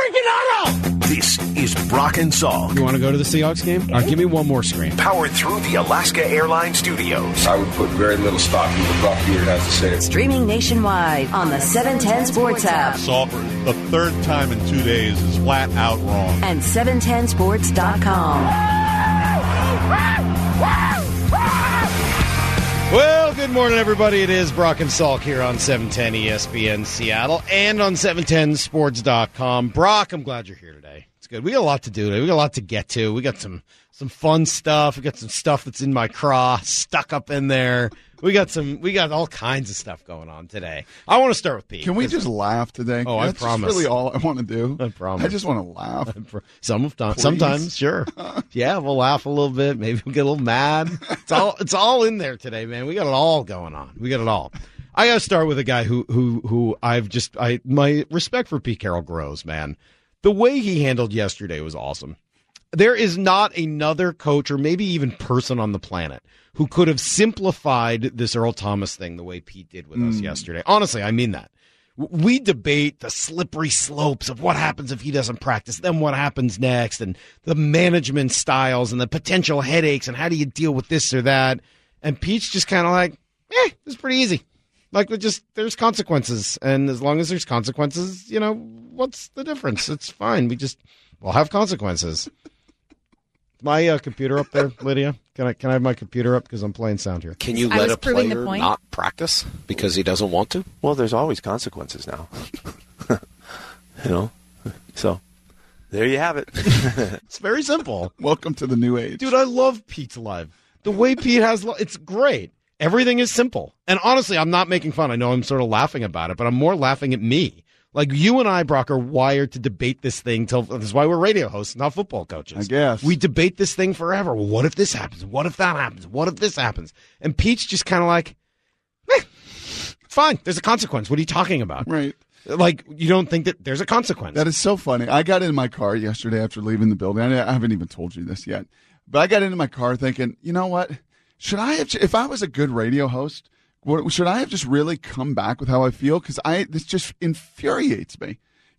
freaking auto! This is Brock and Salk. You want to go to the Seahawks game? All right, give me one more screen. Powered through the Alaska Airlines Studios. I would put very little stock in what Brock Huard has to say. Streaming nationwide on the 710 Sports app. Salk, the third time in 2 days is flat out wrong. And 710sports.com. Well, good morning, everybody. It is Brock and Salk here on 710 ESPN Seattle and on 710sports.com. Brock, I'm glad you're here today. It's good. We got a lot to do today. We got a lot to get to. We got some fun stuff. We got some stuff that's in my craw stuck up in there. We got all kinds of stuff going on today. I want to start with Pete. Can we just laugh today? Oh, I That's promise. That's really all I want to do. I promise. I just want to laugh. Sometimes, sure. Yeah, we'll laugh a little bit. Maybe we'll get a little mad. It's all in there today, man. We got it all going on. We got it all. I got to start with a guy who my respect for Pete Carroll grows, man. The way he handled yesterday was awesome. There is not another coach or maybe even person on the planet who could have simplified this Earl Thomas thing the way Pete did with us yesterday. Honestly, I mean that. We debate the slippery slopes of what happens if he doesn't practice, then what happens next, and the management styles and the potential headaches and how do you deal with this or that. And Pete's just kind of like, it's pretty easy. Like, there's consequences. And as long as there's consequences, what's the difference? It's fine. We'll have consequences. My computer up there, Lydia? Can I have my computer up because I'm playing sound here? Can you let a player not practice because he doesn't want to? Well, there's always consequences now. So there you have it. It's very simple. Welcome to the new age. Dude, I love Pete's live. The way Pete has it's great. Everything is simple. And honestly, I'm not making fun. I know I'm sort of laughing about it, but I'm more laughing at me. Like, you and I, Brock, are wired to debate this thing till this is why we're radio hosts, not football coaches. I guess. We debate this thing forever. Well, what if this happens? What if that happens? What if this happens? And Pete's just kind of like, it's fine. There's a consequence. What are you talking about? Right. Like, you don't think that there's a consequence. That is so funny. I got in my car yesterday after leaving the building. I haven't even told you this yet. But I got into my car thinking, you know what? Should I have, if I was a good radio host, should I have just really come back with how I feel? Because this just infuriates me.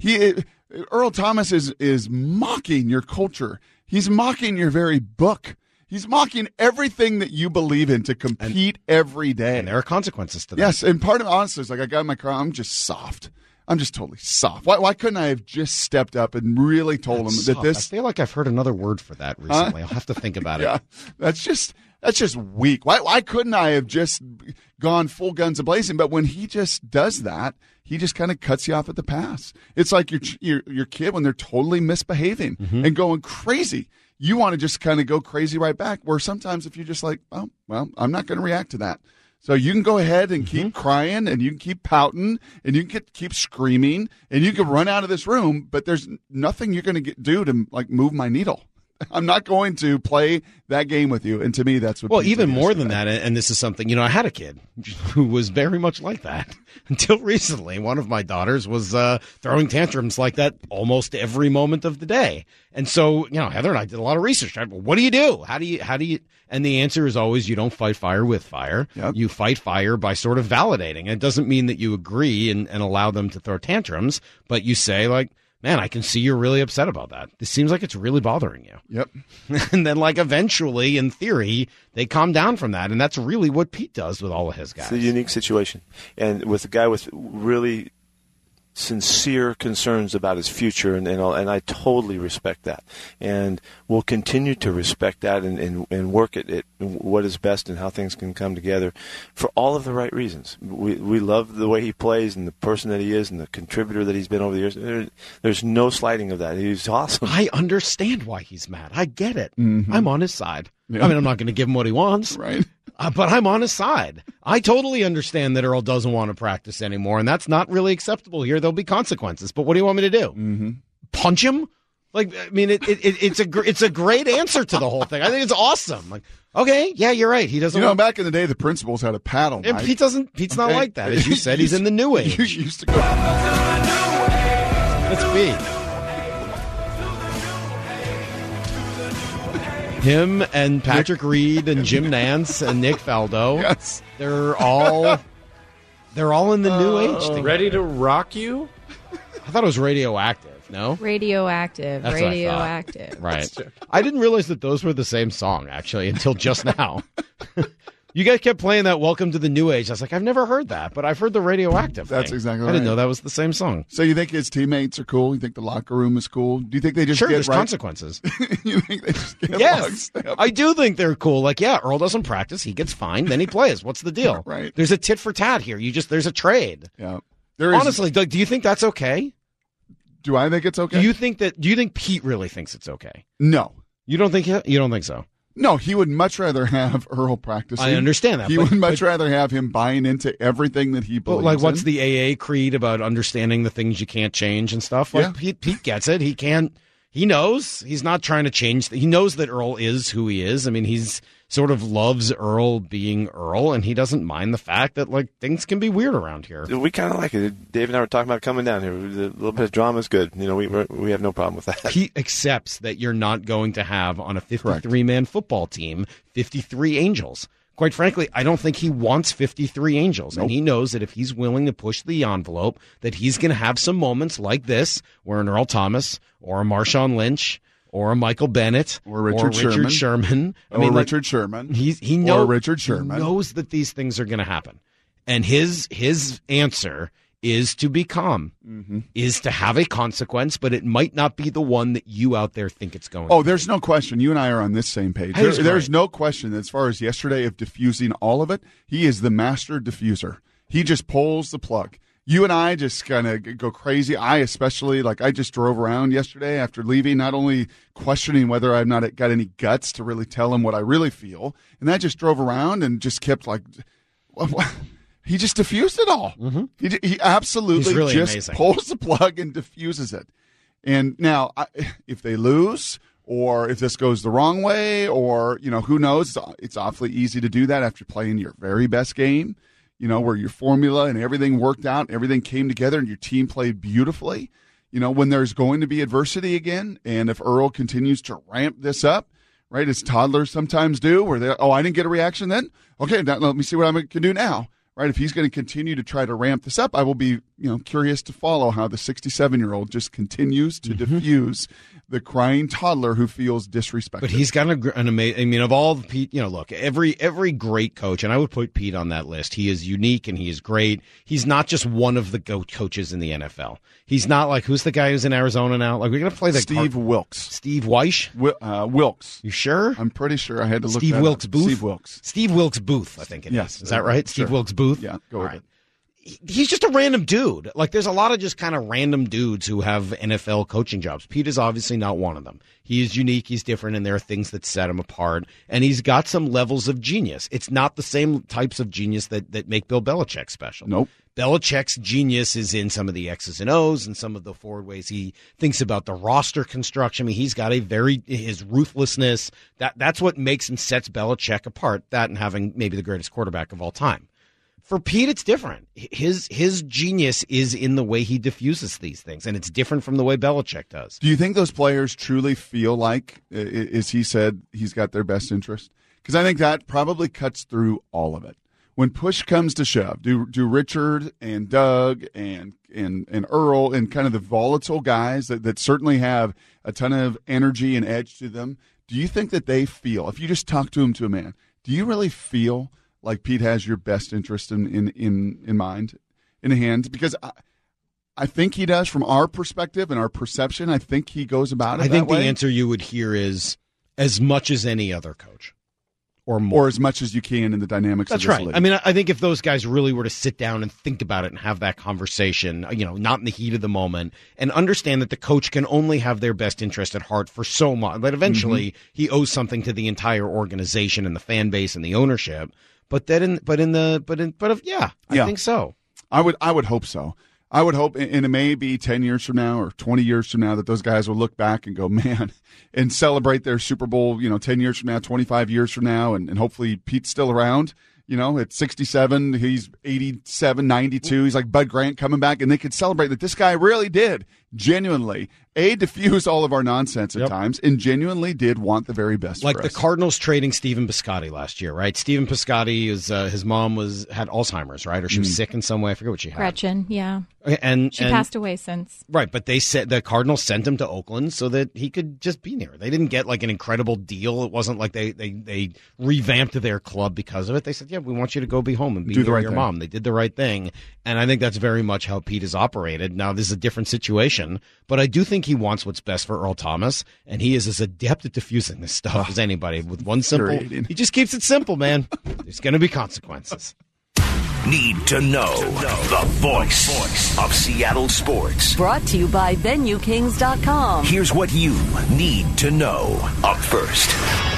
Earl Thomas is mocking your culture. He's mocking your very book. He's mocking everything that you believe in to compete every day. And there are consequences to that. Yes, and part of it, honestly, is like I got in my car, I'm just soft. I'm just totally soft. Why couldn't I have just stepped up and really told him that this? I feel like I've heard another word for that recently. I'll have to think about it. That's just weak. Why couldn't I have just gone full guns a-blazing? But when he just does that, he just kind of cuts you off at the pass. It's like your kid when they're totally misbehaving and going crazy. You want to just kind of go crazy right back, where sometimes if you're just like, oh, well, I'm not going to react to that. So you can go ahead and keep crying, and you can keep pouting, and you can keep screaming, and you can run out of this room, but there's nothing you're going to do to like move my needle. I'm not going to play that game with you. And to me, that's what. Well, even more than that, and this is something, I had a kid who was very much like that until recently. One of my daughters was throwing tantrums like that almost every moment of the day. And so, Heather and I did a lot of research. What do you do? How do you? And the answer is always you don't fight fire with fire. Yep. You fight fire by sort of validating. It doesn't mean that you agree and allow them to throw tantrums, but you say like, man, I can see you're really upset about that. This seems like it's really bothering you. Yep. And then, eventually, in theory, they calm down from that. And that's really what Pete does with all of his guys. It's a unique situation. And with a guy with really sincere concerns about his future, and I totally respect that. And we'll continue to respect that and work at it, what is best and how things can come together for all of the right reasons. We love the way he plays and the person that he is and the contributor that he's been over the years. There's no slighting of that. He's awesome. I understand why he's mad. I get it. Mm-hmm. I'm on his side. Yeah. I mean, I'm not going to give him what he wants. Right. But I'm on his side. I totally understand that Earl doesn't want to practice anymore, and that's not really acceptable here. There'll be consequences. But what do you want me to do? Mm-hmm. Punch him? It's a great answer to the whole thing. I think it's awesome. Like, okay, yeah, you're right. He doesn't. Back in the day, the principals had a paddle. And Pete's not like that. As you said, he's in the new age. You used to go. Let's be. Him and Patrick Reed and Jim Nance and Nick Faldo. Yes. They're all in the new age thing. Ready to rock you? thought it was radioactive. No, Radioactive. That's what I Radioactive. right. I didn't realize that those were the same song actually until just now. You guys kept playing that "Welcome to the New Age." I was like, I've never heard that, but I've heard the radioactive. That's thing. exactly I didn't right. know that was the same song. So you think his teammates are cool? You think the locker room is cool? Do you think they just Sure, get there's right? consequences. You think they just get Yes, lockstep? I do think they're cool. Like, yeah, Earl doesn't practice; he gets fined, then he plays. What's the deal? Right. There's a tit for tat here. There's a trade. Yeah. There is. Honestly, Doug, do you think that's okay? Do I think it's okay? Do you think Pete really thinks it's okay? No. You don't think so? No, he would much rather have Earl practicing. I understand that. He would much rather have him buying into everything that he believes like, what's in. the AA creed about understanding the things you can't change and stuff? Like, Yeah. Pete gets it. He can't. He knows. He's not trying to change. He knows that Earl is who he is. I mean, he's sort of loves Earl being Earl, and he doesn't mind the fact that, like, things can be weird around here. We kind of like it. Dave and I were talking about coming down here. A little bit of drama is good. You know, we have no problem with that. He accepts that you're not going to have on a 53-man football team 53 Angels. Quite frankly, I don't think he wants 53 Angels. Nope. And he knows that if he's willing to push the envelope, that he's going to have some moments like this where an Earl Thomas or a Marshawn Lynch or a Michael Bennett Or Richard Sherman. Richard Sherman. He knows, Or Richard Sherman. He knows that these things are going to happen. And his answer is to be calm, is to have a consequence, but it might not be the one that you out there think it's going to Oh, be. there's no question. You and I are on this same page. He's There's great. no question as far as yesterday of diffusing all of it. He is the master diffuser. He just pulls the plug. You and I just kind of go crazy. I especially, like, I just drove around yesterday after leaving, not only questioning whether I've not got any guts to really tell him what I really feel, and I just drove around and just kept like, he just diffused it all. He absolutely He's really just amazing. pulls the plug and diffuses it. And now, if they lose, or if this goes the wrong way, or, you know, who knows? It's awfully easy to do that after playing your very best game, you know, where your formula and everything worked out, everything came together, and your team played beautifully. You know, when there's going to be adversity again, and if Earl continues to ramp this up, right, as toddlers sometimes do, where they, I didn't get a reaction then? Okay, now let me see what I can do now. Right, if he's going to continue to try to ramp this up, I will be, curious to follow how the 67-year-old just continues to diffuse the crying toddler who feels disrespected. But he's got an amazing. I mean, of all the Pete, look, every great coach, and I would put Pete on that list. He is unique and he is great. He's not just one of the GOAT coaches in the NFL. He's not like, who's the guy who's in Arizona now? Like, we're going to play the Steve Wilkes. Steve Weish? Wilkes. You sure? I'm pretty sure. I had to look Steve that Wilkes up. Booth. Steve Wilkes. Steve Wilkes Booth, I think it is. Yes. Is that right? Sure. Steve Wilkes Booth? Yeah, go All with right. it. He's just a random dude. Like, there's a lot of just kind of random dudes who have NFL coaching jobs. Pete is obviously not one of them. He is unique. He's different, and there are things that set him apart. And he's got some levels of genius. It's not the same types of genius that make Bill Belichick special. Nope. Belichick's genius is in some of the X's and O's and some of the forward ways he thinks about the roster construction. I mean, he's got his ruthlessness. That's what makes and sets Belichick apart, that and having maybe the greatest quarterback of all time. For Pete, it's different. His genius is in the way he diffuses these things, and it's different from the way Belichick does. Do you think those players truly feel like, as he said, he's got their best interest? Because I think that probably cuts through all of it. When push comes to shove, do Richard and Doug and Earl and kind of the volatile guys that certainly have a ton of energy and edge to them, do you think that they feel, if you just talk to a man, do you really feel like Pete has your best interest in mind, in hand? Because I think he does from our perspective and our perception. I think he goes about it I think that way. the answer you would hear is as much as any other coach. Or more. Or as much as you can in the dynamics That's of this right. league. I mean, I think if those guys really were to sit down and think about it and have that conversation, not in the heat of the moment, and understand that the coach can only have their best interest at heart for so much, but eventually he owes something to the entire organization and the fan base and the ownership. I think so. I would hope so. I would hope, and it may be 10 years from now or 20 years from now, that those guys will look back and go, man, and celebrate their Super Bowl, 10 years from now, 25 years from now, and hopefully Pete's still around, at 67, he's 87, 92, he's like Bud Grant coming back, and they could celebrate that this guy really did. genuinely, diffused all of our nonsense at times and genuinely did want the very best like for the us. Cardinals trading Stephen Piscotty last year, right? Stephen Piscotty is his mom had Alzheimer's, right? Or she was sick in some way. I forget what she had. Gretchen, yeah. And she passed away since. Right, but they said the Cardinals sent him to Oakland so that he could just be near. They didn't get like an incredible deal. It wasn't like they revamped their club because of it. They said, yeah, we want you to go be home and be near your mom. They did the right thing. And I think that's very much how Pete has operated. Now, this is a different situation, but I do think he wants what's best for Earl Thomas, and he is as adept at diffusing this stuff as anybody. With one simple, he just keeps it simple, man. There's going to be consequences. Need to know. The voice of Seattle sports. Brought to you by VenueKings.com. Here's what you need to know. Up first.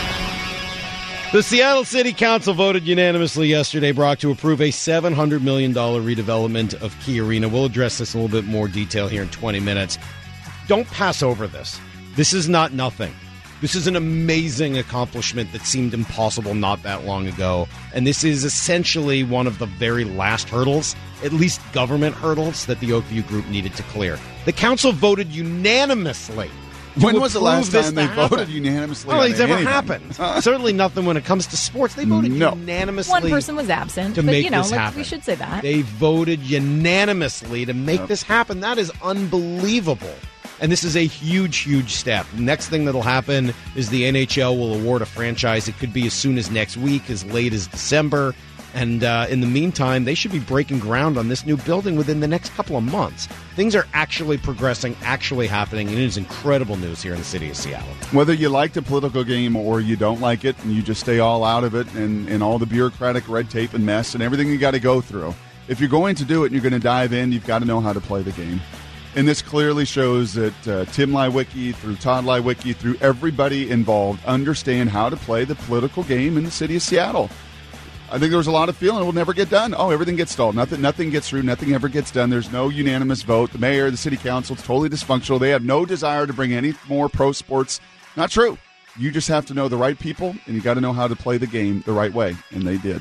The Seattle City Council voted unanimously yesterday, Brock, to approve a $700 million redevelopment of Key Arena. We'll address this in a little bit more detail here in 20 minutes. Don't pass over this. This is not nothing. This is an amazing accomplishment that seemed impossible not that long ago. And this is essentially one of the very last hurdles, at least government hurdles, that the Oakview Group needed to clear. The council voted unanimously. When was the last time they voted unanimously? Well, it's never happened. Certainly nothing when it comes to sports. They voted unanimously. One person was absent, to but make this happen. We should say that. They voted unanimously to make this happen. That is unbelievable. And this is a huge, huge step. Next thing that'll happen is the NHL will award a franchise. It could be as soon as next week, as late as December. And in the meantime, they should be breaking ground on this new building within the next couple of months. Things are actually progressing, actually happening, and it is incredible news here in the city of Seattle. Whether you like the political game or you don't like it, and you just stay all out of it and all the bureaucratic red tape and mess and everything you got to go through, if you're going to do it and you're going to dive in, you've got to know how to play the game. And this clearly shows that Tim Leiweke, through Todd Leiweke, through everybody involved, understand how to play the political game in the city of Seattle. I think there was a lot of feeling it will never get done. Oh, everything gets stalled. Nothing gets through. Nothing ever gets done. There's no unanimous vote. The mayor, the city council, it's totally dysfunctional. They have no desire to bring any more pro sports. Not true. You just have to know the right people, and you got to know how to play the game the right way, and they did.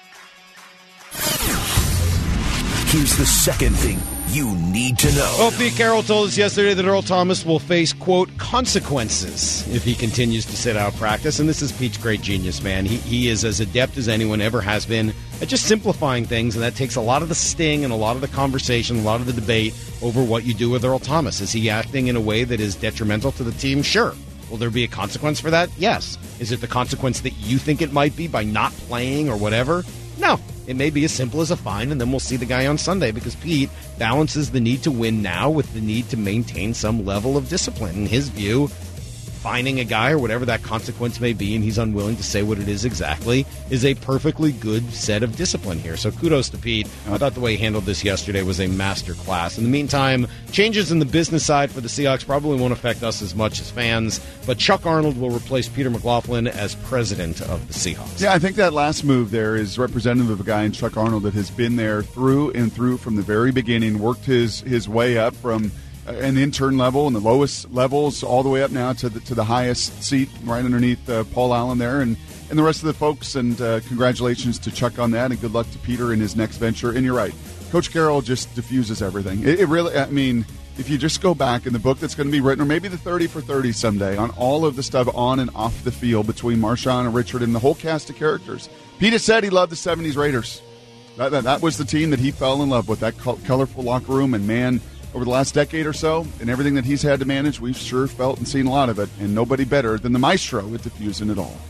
Here's the second thing you need to know. Well, Pete Carroll told us yesterday that Earl Thomas will face, quote, consequences if he continues to sit out practice. And this is Pete's great genius, man. He is as adept as anyone ever has been at just simplifying things, and that takes a lot of the sting and a lot of the conversation, a lot of the debate over what you do with Earl Thomas. Is he acting in a way that is detrimental to the team? Sure. Will there be a consequence for that? Yes. Is it the consequence that you think it might be by not playing or whatever? No. It may be as simple as a fine, and then we'll see the guy on Sunday, because Pete balances the need to win now with the need to maintain some level of discipline. In his view, fining a guy or whatever that consequence may be, and he's unwilling to say what it is exactly, is a perfectly good set of discipline here. So kudos to Pete. I thought the way he handled this yesterday was a master class. In the meantime, changes in the business side for the Seahawks probably won't affect us as much as fans, but Chuck Arnold will replace Peter McLaughlin as president of the Seahawks. Yeah, I think that last move there is representative of a guy in Chuck Arnold that has been there through and through from the very beginning, worked his way up from an intern level and the lowest levels all the way up now to the highest seat right underneath Paul Allen there and the rest of the folks. And congratulations to Chuck on that, and good luck to Peter in his next venture. And you're right, Coach Carroll just diffuses everything. It really, I mean, if you just go back in the book that's going to be written, or maybe the 30 for 30 someday, on all of the stuff on and off the field between Marshawn and Richard and the whole cast of characters. Peter said he loved the 70s Raiders. That was the team that he fell in love with, that colorful locker room. And man, over the last decade or so, and everything that he's had to manage, we've sure felt and seen a lot of it, and nobody better than the maestro at diffusing it all.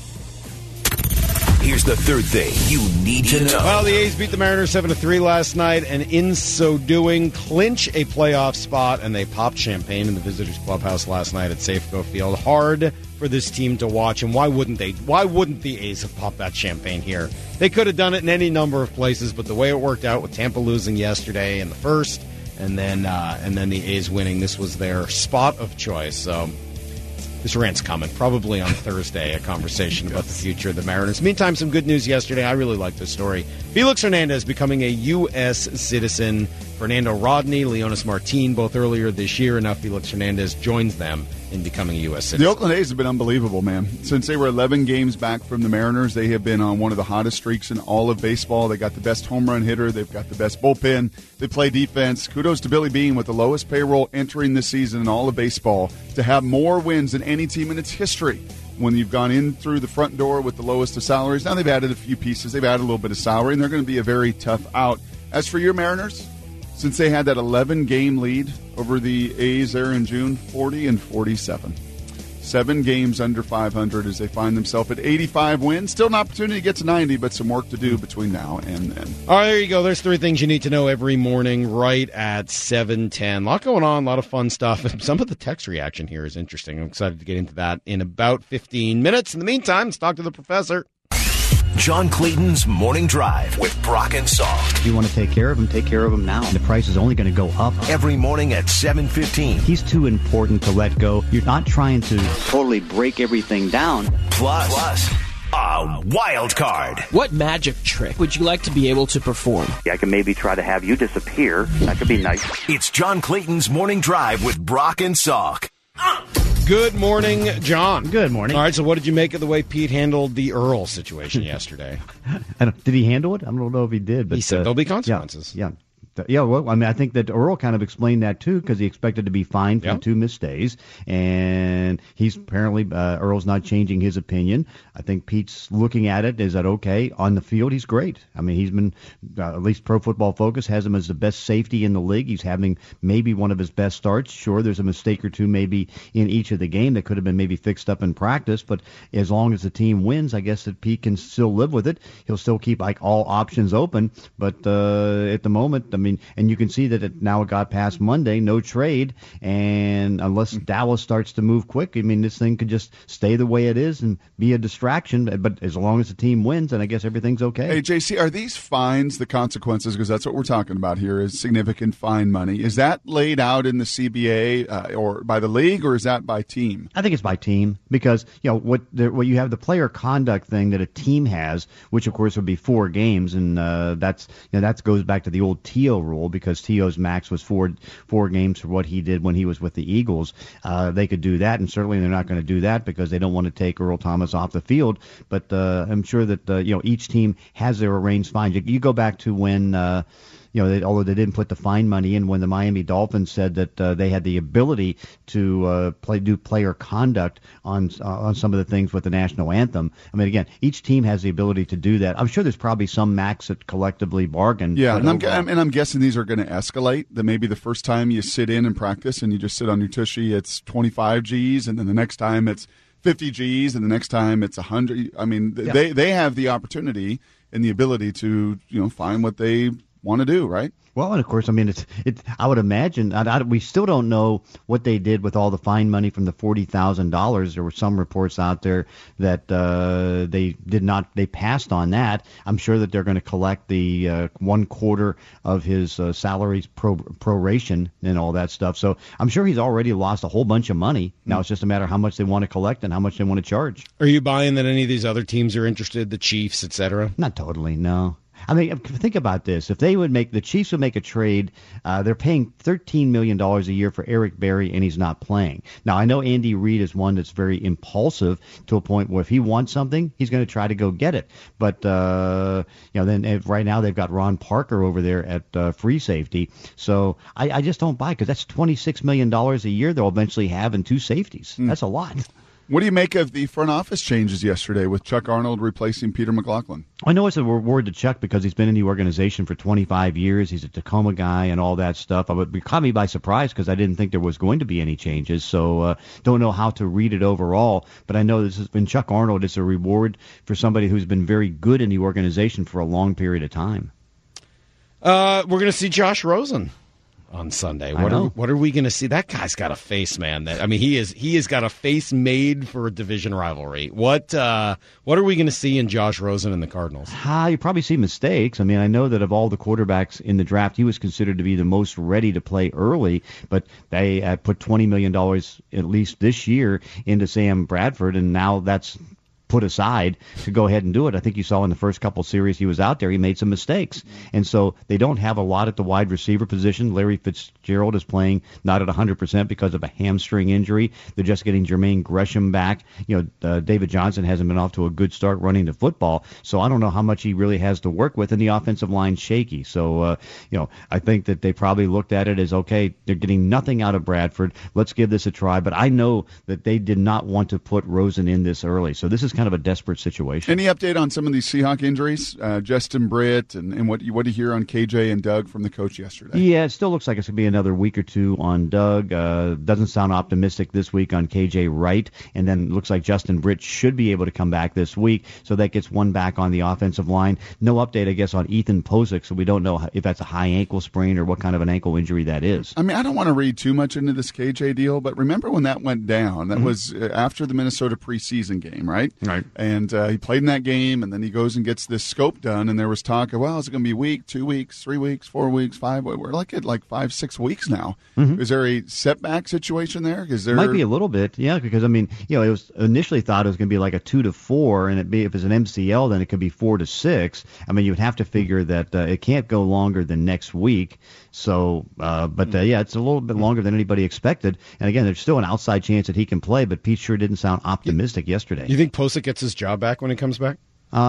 Here's the third thing you need to know. Well, the A's beat the Mariners 7-3 last night, and in so doing, clinch a playoff spot, and they popped champagne in the visitors' clubhouse last night at Safeco Field. Hard for this team to watch, and why wouldn't they? Why wouldn't the A's have popped that champagne here? They could have done it in any number of places, but the way it worked out with Tampa losing yesterday in the first, and then the A's winning, this was their spot of choice. So This rant's coming. Probably on Thursday, a conversation about the future of the Mariners. Meantime, some good news yesterday. I really like this story. Felix Hernandez becoming a U.S. citizen. Fernando Rodney, Leonis Martin, both earlier this year, and now Felix Hernandez joins them in becoming a U.S. citizen. The Oakland A's have been unbelievable, man. Since they were 11 games back from the Mariners, they have been on one of the hottest streaks in all of baseball. They got the best home run hitter. They've got the best bullpen. They play defense. Kudos to Billy Beane with the lowest payroll entering this season in all of baseball to have more wins than any team in its history. When you've gone in through the front door with the lowest of salaries, now they've added a few pieces. They've added a little bit of salary, and they're going to be a very tough out. As for your Mariners, since they had that 11-game lead over the A's there in June, 40-47. 7 games under 500 as they find themselves at 85 wins. Still an opportunity to get to 90, but some work to do between now and then. All right, there you go. There's 3 things you need to know every morning right at 7:10. A lot going on, a lot of fun stuff. Some of the text reaction here is interesting. I'm excited to get into that in about 15 minutes. In the meantime, let's talk to the professor. John Clayton's Morning Drive with Brock and Salk. If you want to take care of him now. The price is only going to go up. Every morning at 7:15. He's too important to let go. You're not trying to totally break everything down. Plus, a wild card. What magic trick would you like to be able to perform? I can maybe try to have you disappear. That could be nice. It's John Clayton's Morning Drive with Brock and Salk. Good morning, John. Good morning. All right, so what did you make of the way Pete handled the Earl situation yesterday? Did he handle it? I don't know if he did. But he said there'll be consequences. Yeah, well, I mean, I think that Earl kind of explained that, too, because he expected to be fined for 2 missed days, and he's apparently, Earl's not changing his opinion. I think Pete's looking at it, is that okay? On the field, he's great. I mean, he's been, at least Pro Football Focus has him as the best safety in the league. He's having maybe one of his best starts. Sure, there's a mistake or two maybe in each of the game that could have been maybe fixed up in practice, but as long as the team wins, I guess that Pete can still live with it. He'll still keep, like, all options open, but at the moment, I mean, and you can see that it now got past Monday, no trade, and unless Dallas starts to move quick, I mean, this thing could just stay the way it is and be a distraction, but as long as the team wins, then I guess everything's okay. Hey, JC, are these fines the consequences? Because that's what we're talking about here is significant fine money. Is that laid out in the CBA or by the league, or is that by team? I think it's by team because, you know, what you have the player conduct thing that a team has, which, of course, would be 4 games, and that goes back to the old T.O. rule because T.O.'s max was four games for what he did when he was with the Eagles. They could do that, and certainly they're not going to do that because they don't want to take Earl Thomas off the field. But I'm sure that each team has their arranged fines. You go back to when although they didn't put the fine money in, when the Miami Dolphins said that they had the ability to do player conduct on some of the things with the national anthem. I mean, again, each team has the ability to do that. I'm sure there's probably some max that collectively bargained. Yeah, and I'm guessing these are going to escalate. That maybe the first time you sit in and practice and you just sit on your tushy, it's 25 G's, and then the next time it's 50 G's, and the next time it's 100. I mean, they have the opportunity and the ability to find what they want to do, right? Well, and of course, I mean, I would imagine we still don't know what they did with all the fine money from the $40,000. There were some reports out there that they passed on that. I'm sure that they're going to collect the 1/4 of his salaries proration and all that stuff. So I'm sure he's already lost a whole bunch of money. Now it's just a matter of how much they want to collect and how much they want to charge. Are you buying that any of these other teams are interested, the Chiefs, et cetera? Not totally, no. I mean, think about this. If the Chiefs would make a trade, they're paying $13 million a year for Eric Berry, and he's not playing. Now, I know Andy Reid is one that's very impulsive to a point where if he wants something, he's going to try to go get it. But, then right now they've got Ron Parker over there at free safety. So I just don't buy it because that's $26 million a year they'll eventually have in 2 safeties. That's a lot. What do you make of the front office changes yesterday with Chuck Arnold replacing Peter McLaughlin? I know it's a reward to Chuck because he's been in the organization for 25 years. He's a Tacoma guy and all that stuff. It caught me by surprise because I didn't think there was going to be any changes. So don't know how to read it overall. But I know this has been Chuck Arnold. It's a reward for somebody who's been very good in the organization for a long period of time. We're going to see Josh Rosen on Sunday. I know. What are we going to see? That guy's got a face, man. He has got a face made for a division rivalry. What are we going to see in Josh Rosen and the Cardinals? You probably see mistakes. I mean, I know that of all the quarterbacks in the draft, he was considered to be the most ready to play early, but they put $20 million at least this year into Sam Bradford, and now that's put aside to go ahead and do it. I think you saw in the first couple series he was out there, he made some mistakes. And so they don't have a lot at the wide receiver position. Larry Fitzgerald is playing not at 100% because of a hamstring injury. They're just getting Jermaine Gresham back. David Johnson hasn't been off to a good start running the football, so I don't know how much he really has to work with, and the offensive line's shaky. So, I think that they probably looked at it as, okay, they're getting nothing out of Bradford. Let's give this a try. But I know that they did not want to put Rosen in this early. So this is kind of a desperate situation. Any update on some of these Seahawk injuries? Justin Britt, and what do you hear on KJ and Doug from the coach yesterday? Yeah, it still looks like it's going to be another week or two on Doug. Doesn't sound optimistic this week on KJ Wright. And then it looks like Justin Britt should be able to come back this week. So that gets one back on the offensive line. No update, I guess, on Ethan Posick. So we don't know if that's a high ankle sprain or what kind of an ankle injury that is. I mean, I don't want to read too much into this KJ deal, but remember when that went down? That was after the Minnesota preseason game, right? Right. And he played in that game, and then he goes and gets this scope done, and there was talk of, well, is it going to be a week, 2 weeks, 3 weeks, 4 weeks, 5? We're like at 5-6 weeks now. Is there a setback situation there? Might be a little bit, yeah, because, I mean, it was initially thought it was going to be like a 2 to 4, and if it's an MCL, then it could be 4 to 6. I mean, you would have to figure that it can't go longer than next week. So, yeah, it's a little bit longer than anybody expected. And again, there's still an outside chance that he can play, but Pete sure didn't sound optimistic yesterday. You think Posick gets his job back when he comes back?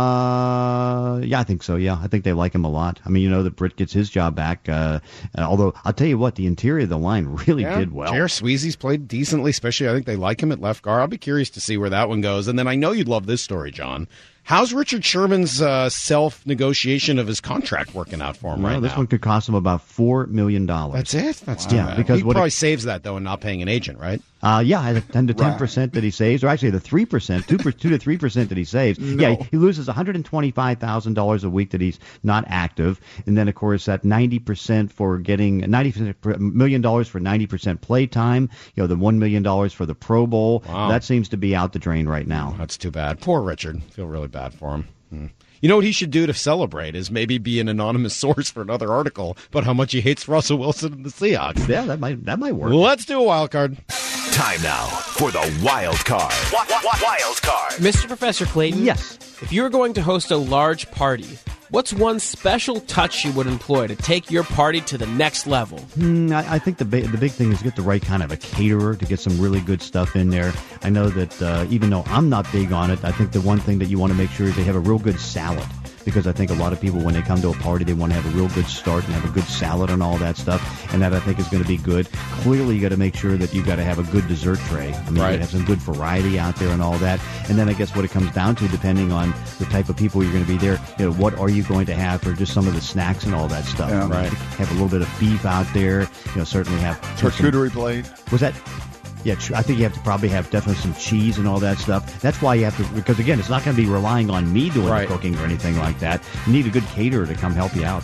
Yeah, I think so. Yeah, I think they like him a lot. I mean, that Britt gets his job back. Although I'll tell you what, the interior of the line really did well. J.R. Sweezy's played decently, especially I think they like him at left guard. I'll be curious to see where that one goes. And then I know you'd love this story, John. How's Richard Sherman's self-negotiation of his contract working out for him right now? This one could cost him about $4 million. That's it? That's too bad. Because he probably saves that, though, in not paying an agent, right? Yeah, the 10 to 10% that he saves, or actually the 3%, 2 to 3% that he saves. No. Yeah, he loses $125,000 a week that he's not active, and then of course that 90% for getting $90 million for 90% play time. The $1 million for the Pro Bowl. Wow. That seems to be out the drain right now. That's too bad. Poor Richard. I feel really bad for him. You know what he should do to celebrate is maybe be an anonymous source for another article about how much he hates Russell Wilson and the Seahawks. Yeah, that might work. Let's do a wild card. Time now for the wild card. Wild card. Mr. Professor Clayton. Yes. If you were going to host a large party, what's one special touch you would employ to take your party to the next level? I think the big thing is get the right kind of a caterer to get some really good stuff in there. I know that even though I'm not big on it, I think the one thing that you want to make sure is they have a real good salad. Because I think a lot of people, when they come to a party, they want to have a real good start and have a good salad and all that stuff. And that, I think, is going to be good. Clearly, you got to make sure that you've got to have a good dessert tray. I mean, you got to have some good variety out there and all that. And then I guess what it comes down to, depending on the type of people you're going to be there, what are you going to have for just some of the snacks and all that stuff. Yeah. Right. Have a little bit of beef out there. Certainly have charcuterie plate. Was that? Yeah, I think you have to probably have definitely some cheese and all that stuff. That's why you have to, because again, it's not going to be relying on me doing the cooking or anything like that. You need a good caterer to come help you out.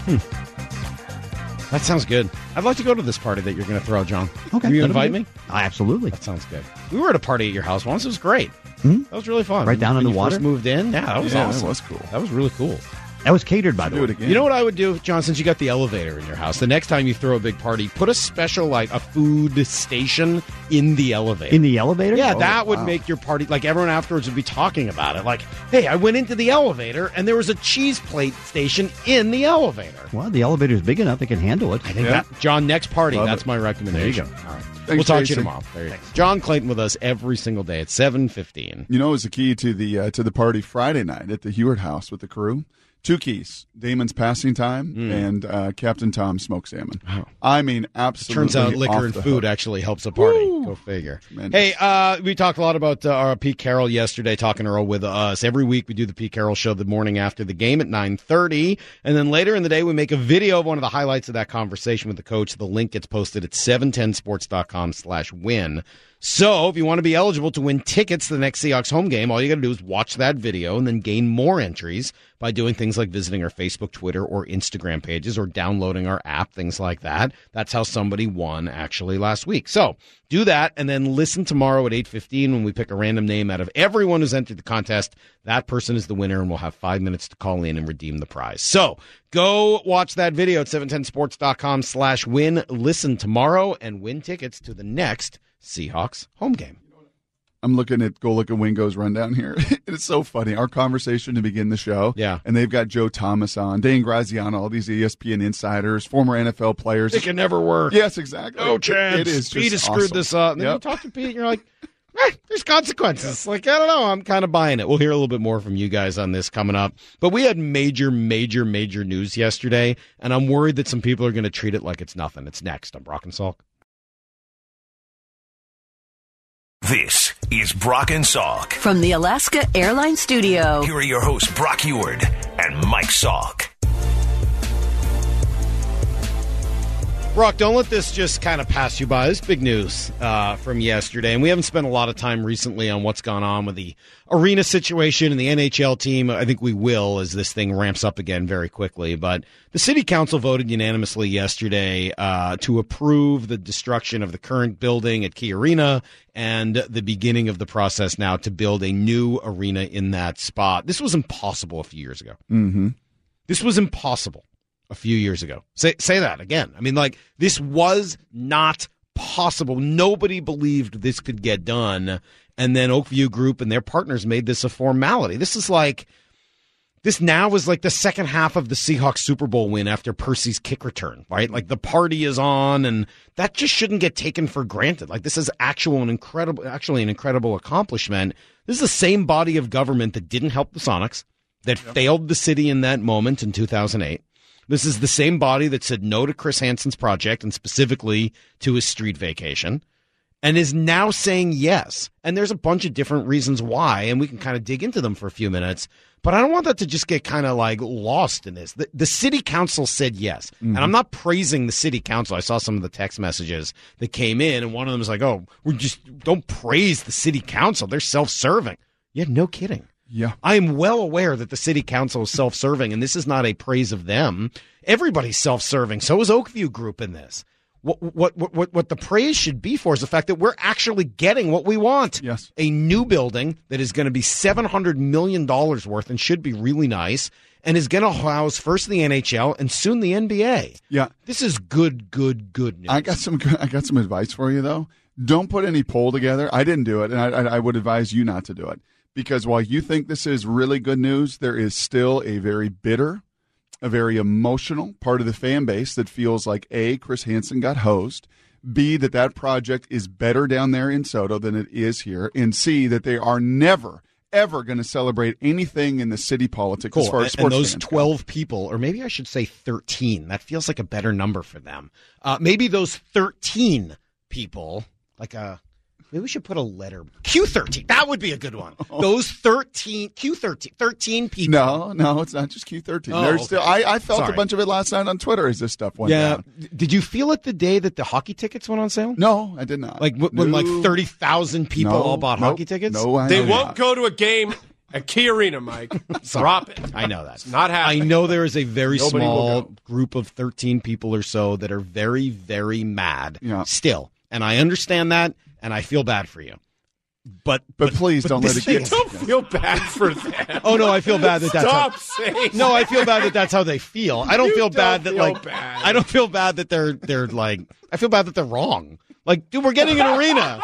That sounds good. I'd like to go to this party that you're going to throw, John. Okay. Will you invite me? Absolutely. That sounds good. We were at a party at your house once. It was great. That was really fun. Right down in the water. water? First moved in. Yeah, that was awesome. That was cool. That was really cool. That was catered, by the way. You know what I would do, John, since you got the elevator in your house? The next time you throw a big party, put a special, a food station in the elevator. In the elevator? Yeah, that would make your party, everyone afterwards would be talking about it. Hey, I went into the elevator, and there was a cheese plate station in the elevator. Well, the elevator's big enough, it can handle it. I think that, John, next party, that's my recommendation. There you go. All right. Thanks, we'll talk to Jason. you tomorrow. There you go. John Clayton with us every single day at 7:15. You know, it was the key to the party Friday night at the Hewart House with the crew. 2 keys: Damon's passing time and Captain Tom's smoked salmon. Wow. I mean, absolutely. Turns out liquor and food hook. actually helps a party. Woo! Go figure. Hey, we talked a lot about our Pete Carroll yesterday, talking Earl with us. Every week we do the Pete Carroll show the morning after the game at 9:30. And then later in the day we make a video of one of the highlights of that conversation with the coach. The link gets posted at 710sports.com/win. So if you want to be eligible to win tickets to the next Seahawks home game, all you got to do is watch that video and then gain more entries by doing things like visiting our Facebook, Twitter, or Instagram pages or downloading our app, things like that. That's how somebody won actually last week. So do that and then listen tomorrow at 8:15 when we pick a random name out of everyone who's entered the contest. That person is the winner, and we'll have 5 minutes to call in and redeem the prize. So go watch that video at 710sports.com/win. Listen tomorrow and win tickets to the next Seahawks home game. I'm looking at Golic and Wingo's rundown here. It's so funny. Our conversation to begin the show. Yeah. And they've got Joe Thomas on, Dane Graziano, all these ESPN insiders, former NFL players. It can never work. Yes, exactly. No chance. It is just Pete has awesome. screwed this up. And then you talk to Pete and you're like, there's consequences. Like, I don't know. I'm kind of buying it. We'll hear a little bit more from you guys on this coming up. But we had major news yesterday, and I'm worried that some people are going to treat it like it's nothing. It's next. I'm Brock and Salk. This is Brock and Salk. From the Alaska Airlines Studio. Here are your hosts, Brock Eward and Mike Salk. Brock, don't let this just kind of pass you by. This is big news from yesterday, and we haven't spent a lot of time recently on what's gone on with the arena situation and the NHL team. I think we will as this thing ramps up again very quickly. But the city council voted unanimously yesterday to approve the destruction of the current building at Key Arena and the beginning of the process now to build a new arena in that spot. This was impossible a few years ago. Mm-hmm. This was impossible a few years ago. Say that again. I mean, like, this was not possible. Nobody believed this could get done. And then Oakview Group and their partners made this a formality. This now is like the second half of the Seahawks Super Bowl win after Percy's kick return, right? Like, the party is on, and that just shouldn't get taken for granted. Like, this is actually an incredible accomplishment. This is the same body of government that didn't help the Sonics, that failed the city in that moment in 2008. This is the same body that said no to Chris Hansen's project and specifically to his street vacation and is now saying yes. And there's a bunch of different reasons why, and we can kind of dig into them for a few minutes. But I don't want that to just get kind of like lost in this. The city council said yes. Mm-hmm. And I'm not praising the city council. I saw some of the text messages that came in, and one of them was like, oh, don't praise the city council. They're self-serving. Yeah, no kidding. Yeah. I am well aware that the city council is self-serving, and this is not a praise of them. Everybody's self-serving. So is Oakview Group in this. What the praise should be for is the fact that we're actually getting what we want. Yes. A new building that is going to be $700 million worth and should be really nice and is going to house first the NHL and soon the NBA. Yeah. This is good news. I got some advice for you, though. Don't put any poll together. I didn't do it, and I would advise you not to do it. Because while you think this is really good news, there is still a very bitter, a very emotional part of the fan base that feels like, A, Chris Hansen got hosed, B, that project is better down there in Soto than it is here, and C, that they are never, ever going to celebrate anything in the city politics as far as sports and those fans 12 people, or maybe I should say 13, that feels like a better number for them. Maybe those 13 people, maybe we should put a letter. Q13. That would be a good one. Those 13 people. No, it's not just Q13. Oh, There's still. I felt Sorry. a bunch of it last night on Twitter as this stuff went down. Did you feel it the day that the hockey tickets went on sale? No, I did not. Like when 30,000 people all bought hockey tickets? No, they won't go to a game at Key Arena, Mike. Drop it. I know that. It's not happening. I know there is a very Nobody will small go. group of 13 people or so that are very, very mad still. And I understand that, and I feel bad for you. But please don't let it get. Don't feel bad for them. Oh no, I feel bad that that's Stop saying. No, I feel bad that that's how they feel. I don't feel bad that bad. I don't feel bad that they're like. I feel bad that they're wrong. Like, dude, we're getting an arena.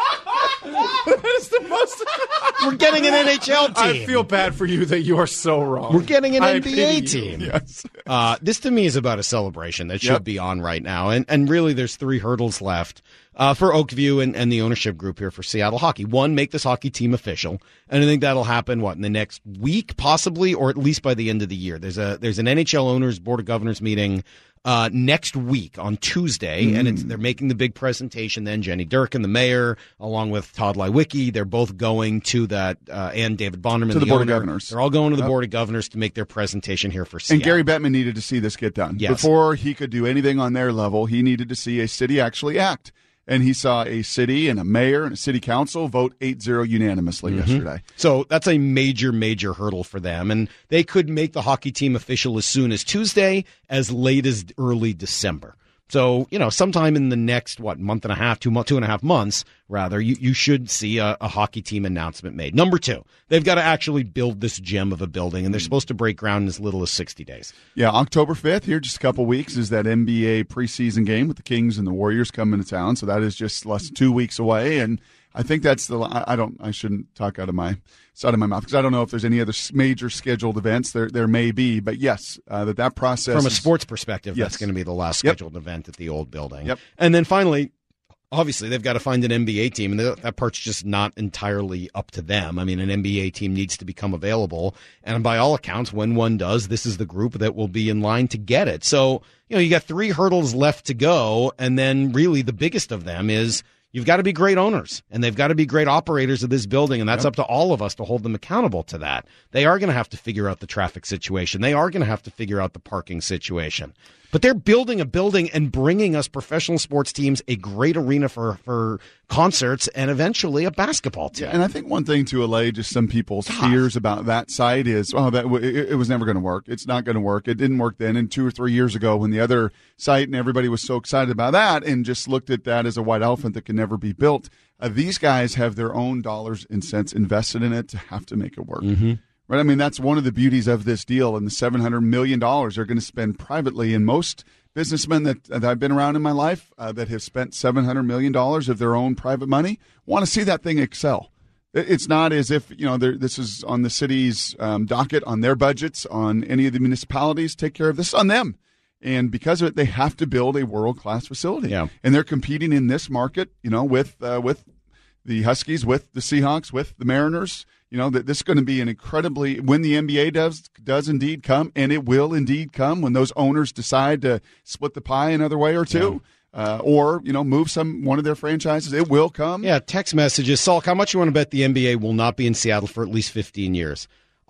That is the most. We're getting an NHL team. I feel bad for you that you are so wrong. We're getting an I NBA pity you. team. Yes. This to me is about a celebration that should be on right now, and really, there's 3 hurdles left for Oakview and the ownership group here for Seattle Hockey. One, make this hockey team official, and I think that'll happen in the next week, possibly, or at least by the end of the year. There's an NHL owners board of governors meeting next week on Tuesday, and they're making the big presentation then. Jenny Durkin, the mayor, along with Todd Lywicki, they're both going to that, and David Bonderman, to the Board owner. of Governors. They're all going to the Board of Governors to make their presentation here for Seattle. And Gary Bettman needed to see this get done. Yes. Before he could do anything on their level, he needed to see a city actually act. And he saw a city and a mayor and a city council vote 8-0 unanimously yesterday. So that's a major, major hurdle for them. And they could make the hockey team official as soon as Tuesday, as late as early December. So, sometime in the next, month and a half, 2.5 months, rather, you should see a hockey team announcement made. Number 2, they've got to actually build this gem of a building, and they're supposed to break ground in as little as 60 days. Yeah, October 5th, here just a couple weeks, is that NBA preseason game with the Kings and the Warriors coming to town. So that is just less than 2 weeks away, and I think that's I shouldn't talk out of my side of my mouth because I don't know if there's any other major scheduled events. There may be, but yes, that process. From a sports perspective, that's going to be the last scheduled event at the old building. Yep. And then finally, obviously, they've got to find an NBA team, and that part's just not entirely up to them. I mean, an NBA team needs to become available, and by all accounts, when one does, this is the group that will be in line to get it. So, you got 3 hurdles left to go, and then really the biggest of them is you've got to be great owners, and they've got to be great operators of this building, and that's up to all of us to hold them accountable to that. They are going to have to figure out the traffic situation. They are going to have to figure out the parking situation. But they're building a building and bringing us professional sports teams a great arena for concerts and eventually a basketball team. Yeah, and I think one thing to allay just some people's fears about that site is, it was never going to work. It's not going to work. It didn't work then. And 2 or 3 years ago when the other site and everybody was so excited about that and just looked at that as a white elephant that can never be built, these guys have their own dollars and cents invested in it to have to make it work. Right? I mean, that's one of the beauties of this deal, and the $700 million they're going to spend privately. And most businessmen that I've been around in my life that have spent $700 million of their own private money want to see that thing excel. It's not as if, this is on the city's docket, on their budgets, on any of the municipalities. Take care of this on them. And because of it, they have to build a world-class facility. Yeah. And they're competing in this market, with the Huskies, with the Seahawks, with the Mariners. That this is going to be an incredibly, when the NBA does indeed come, and it will indeed come when those owners decide to split the pie another way or two, or move one of their franchises, it will come. Yeah, text messages. Salk, how much you want to bet the NBA will not be in Seattle for at least 15 years?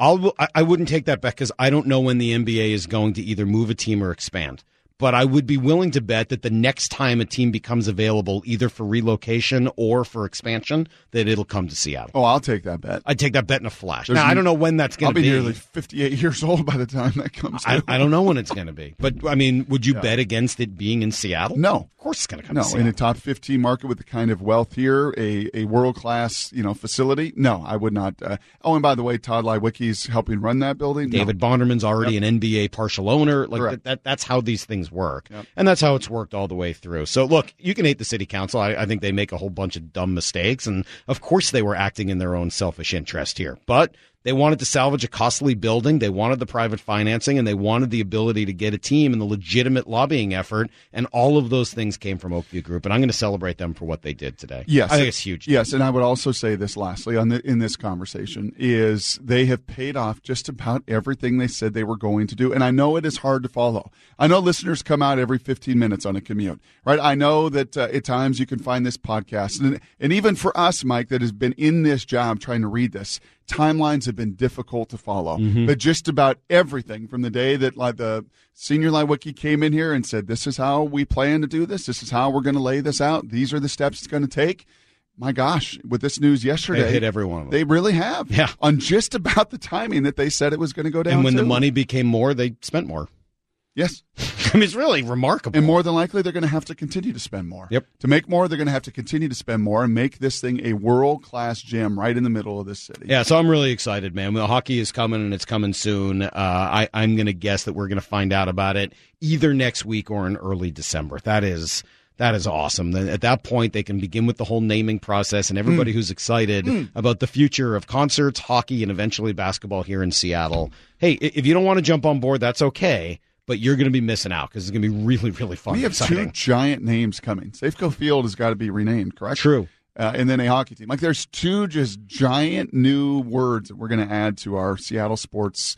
I wouldn't take that bet because I don't know when the NBA is going to either move a team or expand. But I would be willing to bet that the next time a team becomes available, either for relocation or for expansion, that it'll come to Seattle. Oh, I'll take that bet. I'd take that bet in a flash. Now, I don't know when that's going to be. I'll be nearly 58 years old by the time that comes. I don't know when it's going to be. But, I mean, would you bet against it being in Seattle? No. Of course it's going to come to Seattle. No, in a top 15 market with the kind of wealth here, a world-class facility, no, I would not. And by the way, Todd Lywicki's helping run that building. David Bonderman's already an NBA partial owner. Like that's how these things work. Yep. And that's how it's worked all the way through. So, look, you can hate the city council. I think they make a whole bunch of dumb mistakes. And, of course, they were acting in their own selfish interest here. But they wanted to salvage a costly building. They wanted the private financing, and they wanted the ability to get a team and the legitimate lobbying effort. And all of those things came from Oakview Group. And I'm going to celebrate them for what they did today. Yes. I think it's huge. Yes, and I would also say this lastly in this conversation is they have paid off just about everything they said they were going to do. And I know it is hard to follow. I know listeners come out every 15 minutes on a commute, right? I know that at times you can find this podcast. And even for us, Mike, that has been in this job trying to read this, timelines have been difficult to follow. But just about everything from the day that the senior Lywicki came in here and said, this is how we plan to do this. This is how we're going to lay this out. These are the steps it's going to take. My gosh, with this news yesterday, they hit every one of them. They really have. Yeah. On just about the timing that they said it was going to go down. And when the money became more, they spent more. Yes. I mean, it's really remarkable. And more than likely, they're going to have to continue to spend more. Yep. To make more, they're going to have to continue to spend more and make this thing a world-class gym right in the middle of this city. Yeah, so I'm really excited, man. Well, hockey is coming, and it's coming soon. I'm going to guess that we're going to find out about it either next week or in early December. That is awesome. Then at that point, they can begin with the whole naming process, and everybody who's excited about the future of concerts, hockey, and eventually basketball here in Seattle. Hey, if you don't want to jump on board, that's okay. But you're going to be missing out because it's going to be really, really fun. We have exciting. 2 giant names coming. Safeco Field has got to be renamed, correct? True. And then a hockey team. There's 2 just giant new words that we're going to add to our Seattle sports,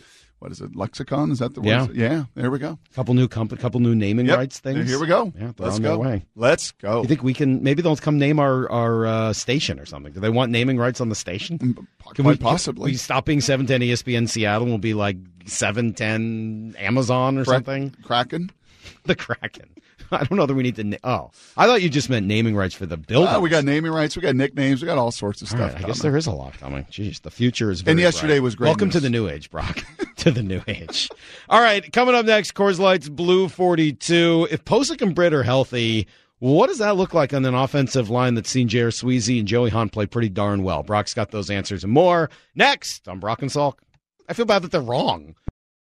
what is it, lexicon? Is that the Yeah. word? Yeah, there we go. Couple new naming rights things. Here we go. Yeah, they're Let's on go. their way. Let's go. You think we can? Maybe they'll come name our station or something. Do they want naming rights on the station? Quite possibly. Can we stop being 710 ESPN Seattle and we'll be like 710 Amazon or something? Kraken? The Kraken. I don't know that we need to. I thought you just meant naming rights for the building. We got naming rights. We got nicknames. We got all sorts of stuff. I guess there is a lot coming. Jeez, the future is very And yesterday bright. was great. Welcome to the new age, Brock. To the new age. All right, coming up next, Coors Light's Blue 42. If Posick and Britt are healthy, what does that look like on an offensive line that's seen J.R. Sweezy and Joey Hunt play pretty darn well? Brock's got those answers and more. Next on Brock and Salk. I feel bad that they're wrong.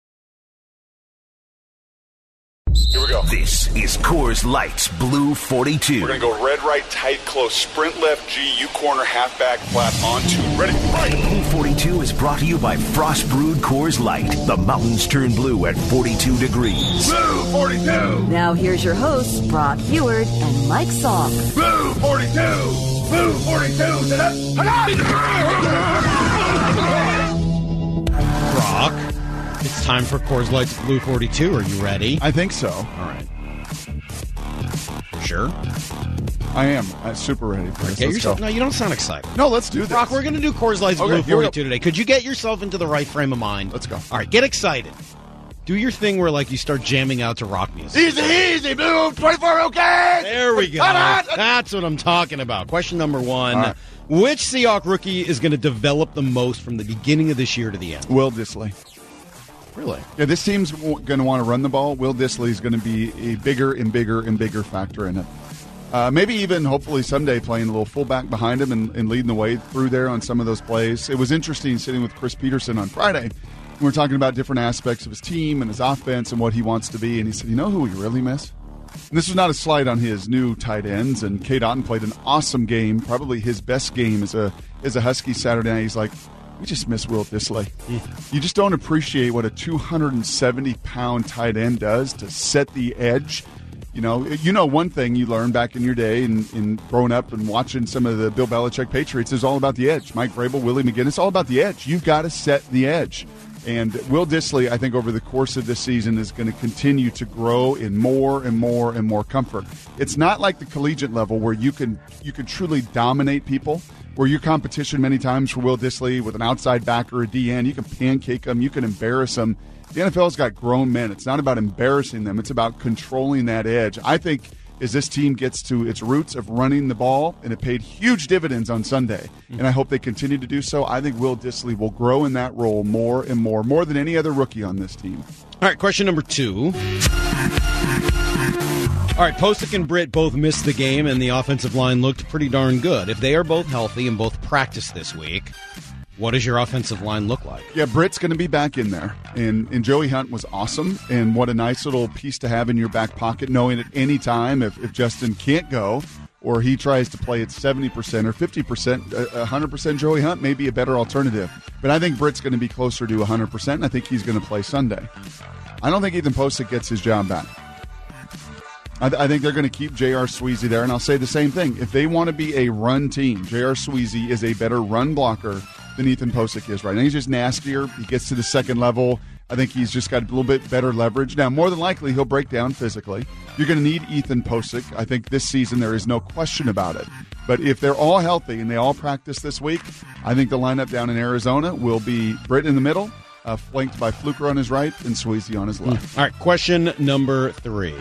Here we go. This is Coors Light's Blue 42. We're going to go red, right, tight, close, sprint left, G, U corner, halfback, flat, on two. Ready, right. Blue 42 is brought to you by Frost Brewed Coors Light. The mountains turn blue at 42 degrees. Blue 42. Now here's your hosts, Brock Heward and Mike Salk. Blue 42. Blue 42. Brock, it's time for Coors Light's Blue 42. Are you ready? I think so. All right. Sure. I am. I'm super ready for this. Get Let's yourself. go. No, you don't sound excited. No, let's do this. Brock, we're going to do Coors Light's Okay, Blue here we go. 42 today. Could you get yourself into the right frame of mind? Let's go. All right, get excited. Do your thing where, like, you start jamming out to rock music. Easy, Blue 24, okay. There we go. That's what I'm talking about. Question number one. Right. Which Seahawk rookie is going to develop the most from the beginning of this year to the end? Will Dissly. Really? Yeah, this team's going to want to run the ball. Will Dissly is going to be a bigger and bigger and bigger factor in it. Maybe even, hopefully, someday playing a little fullback behind him and leading the way through there on some of those plays. It was interesting sitting with Chris Peterson on Friday. We were talking about different aspects of his team and his offense and what he wants to be. And he said, you know who we really miss? And this was not a slight on his new tight ends. And Cade Otton played an awesome game, probably his best game as a Husky Saturday night. He's like, we just miss Will Dissly. You just don't appreciate what a 270-pound tight end does to set the edge. You know one thing you learned back in your day in growing up and watching some of the Bill Belichick Patriots is all about the edge. Mike Vrabel, Willie McGinnis, all about the edge. You've got to set the edge. And Will Dissly, I think, over the course of this season is going to continue to grow in more and more and more comfort. It's not like the collegiate level where you can truly dominate people, where your competition many times for Will Dissly with an outside backer or a DN, you can pancake them, you can embarrass them. The NFL's got grown men. It's not about embarrassing them. It's about controlling that edge. I think as this team gets to its roots of running the ball, and it paid huge dividends on Sunday, and I hope they continue to do so, I think Will Dissly will grow in that role more and more than any other rookie on this team. All right, question number two. All right, Posick and Britt both missed the game, and the offensive line looked pretty darn good. If they are both healthy and both practice this week, what does your offensive line look like? Yeah, Britt's going to be back in there. And Joey Hunt was awesome. And what a nice little piece to have in your back pocket, knowing at any time if Justin can't go or he tries to play at 70% or 50%, 100% Joey Hunt may be a better alternative. But I think Britt's going to be closer to 100%, and I think he's going to play Sunday. I don't think Ethan Posick gets his job back. I think they're going to keep J.R. Sweezy there, and I'll say the same thing. If they want to be a run team, J.R. Sweezy is a better run blocker than Ethan Posick is right now. He's just nastier. He gets to the second level. I think he's just got a little bit better leverage. Now, more than likely, he'll break down physically. You're going to need Ethan Posick. I think this season there is no question about it. But if they're all healthy and they all practice this week, I think the lineup down in Arizona will be Britt in the middle, flanked by Fluker on his right and Sweezy on his left. All right, question number three.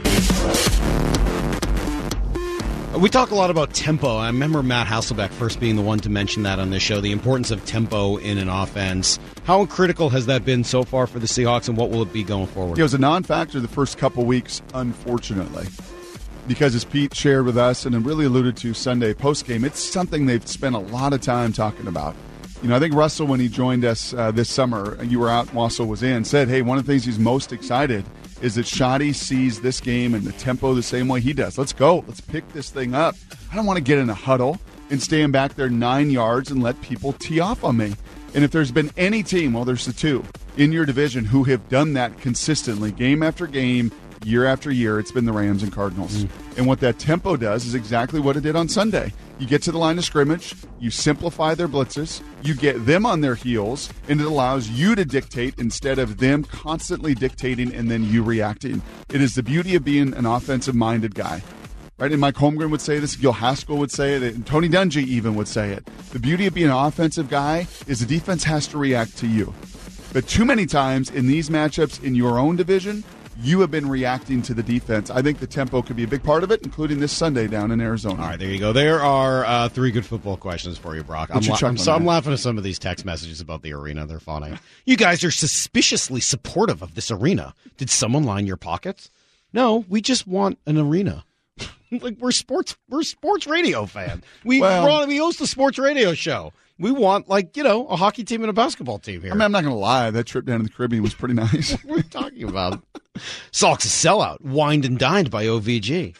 We talk a lot about tempo. I remember Matt Hasselbeck first being the one to mention that on this show, the importance of tempo in an offense. How critical has that been so far for the Seahawks, and what will it be going forward? It was a non-factor the first couple weeks, unfortunately, because as Pete shared with us and really alluded to Sunday postgame, it's something they've spent a lot of time talking about. You know, I think Russell, when he joined us this summer, you were out, Wassel was in, said, hey, one of the things he's most excited is that Shoddy sees this game and the tempo the same way he does. Let's go. Let's pick this thing up. I don't want to get in a huddle and stand back there 9 yards and let people tee off on me. And if there's been any team, well, there's the two in your division who have done that consistently, game after game, year after year, it's been the Rams and Cardinals. And what that tempo does is exactly what it did on Sunday. You get to the line of scrimmage, you simplify their blitzes, you get them on their heels, and it allows you to dictate instead of them constantly dictating and then you reacting. It is the beauty of being an offensive-minded guy. Right? And Mike Holmgren would say this, Gil Haskell would say it, and Tony Dungy even would say it. The beauty of being an offensive guy is the defense has to react to you. But too many times in these matchups in your own division, you have been reacting to the defense. I think the tempo could be a big part of it, including this Sunday down in Arizona. All right, there you go. There are 3 good football questions for you, Brock. I'm laughing at some of these text messages about the arena. They're funny. You guys are suspiciously supportive of this arena. Did someone line your pockets? No, we just want an arena. Like we're sports radio fan. We host a sports radio show. We want, a hockey team and a basketball team here. I mean, I'm not going to lie. That trip down to the Caribbean was pretty nice. What are you talking about? Salk's a sellout. Wined and dined by OVG.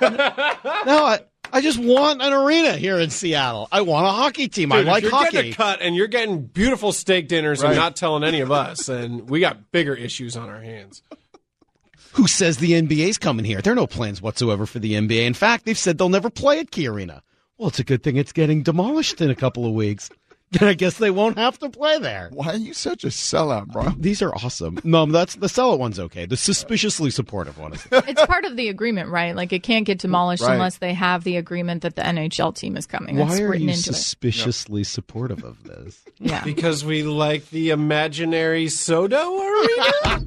No, I just want an arena here in Seattle. I want a hockey team. Dude, I like hockey. You're getting a cut, and you're getting beautiful steak dinners and not telling any of us, and we got bigger issues on our hands. Who says the NBA's coming here? There are no plans whatsoever for the NBA. In fact, they've said they'll never play at Key Arena. Well, it's a good thing it's getting demolished in a couple of weeks. Then I guess they won't have to play there. Why are you such a sellout, bro? These are awesome. No, that's the sellout one's okay. The suspiciously supportive one is. It's part of the agreement, right? Like it can't get demolished unless they have the agreement that the NHL team is coming. Why That's are written you into suspiciously supportive of this? Yeah, because we like the imaginary Soto arena.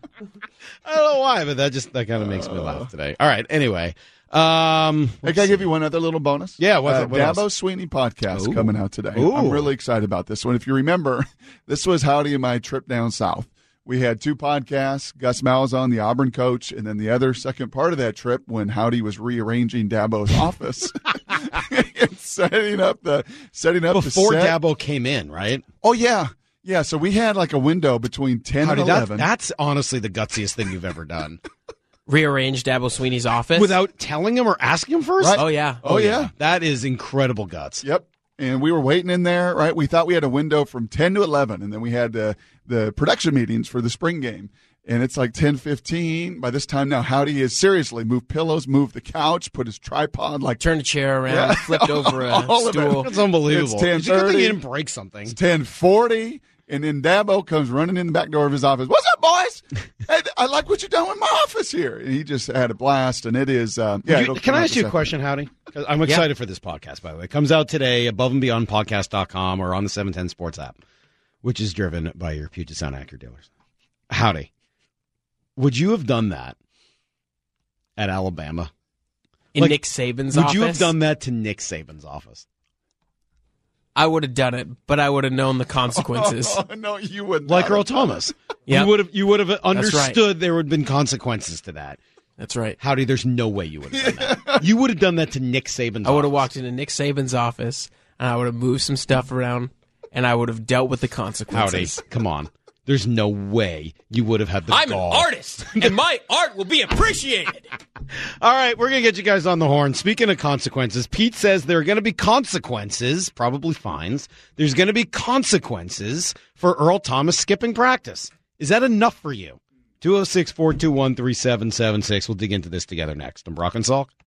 I don't know why, but that kind of makes me laugh today. All right. Anyway. Can I give you one other little bonus? Yeah, what Dabo else? Sweeney podcast coming out today. Ooh. I'm really excited about this one. If you remember, this was Howdy and my trip down south. We had 2 podcasts, Gus Malzahn, the Auburn coach, and then the other second part of that trip when Howdy was rearranging Dabo's office. setting up before the set. Dabo came in, right? Oh, yeah. Yeah, so we had like a window between 10 and 11. That's honestly the gutsiest thing you've ever done. Rearrange Dabo Sweeney's office? Without telling him or asking him first? Right. Oh, yeah. Oh, yeah. That is incredible guts. Yep. And we were waiting in there, right? We thought we had a window from 10 to 11, and then we had the production meetings for the spring game. And it's like 10:15. By this time now, Howdy has seriously moved pillows, moved the couch, put his tripod, turned a chair around, flipped over a stool. That's unbelievable. It's 10:30. Good thing you didn't break something. It's 10:40. And then Dabo comes running in the back door of his office. What's up, boys? Hey, I like what you're doing with my office here. And he just had a blast, and it is. Can I ask you a question, Howdy? 'Cause I'm excited for this podcast, by the way. It comes out today, aboveandbeyondpodcast.com or on the 710 Sports app, which is driven by your Puget Sound Acura dealers. Howdy, would you have done that at Alabama? In Nick Saban's office? Would you have done that to Nick Saban's office? I would have done it, but I would have known the consequences. No, you wouldn't. Like Earl Thomas. Yep. You would have understood right. there would have been consequences to that. That's right. Howdy, there's no way you would have done that. You would have done that to Nick Saban's office. I would have walked into Nick Saban's office, and I would have moved some stuff around, and I would have dealt with the consequences. Howdy, come on. There's no way you would have had the I'm gall. an artist, and my art will be appreciated. All right, we're going to get you guys on the horn. Speaking of consequences, Pete says there are going to be consequences, probably fines. There's going to be consequences for Earl Thomas skipping practice. Is that enough for you? 206-421-3776. We'll dig into this together next. I'm Brock and Salk.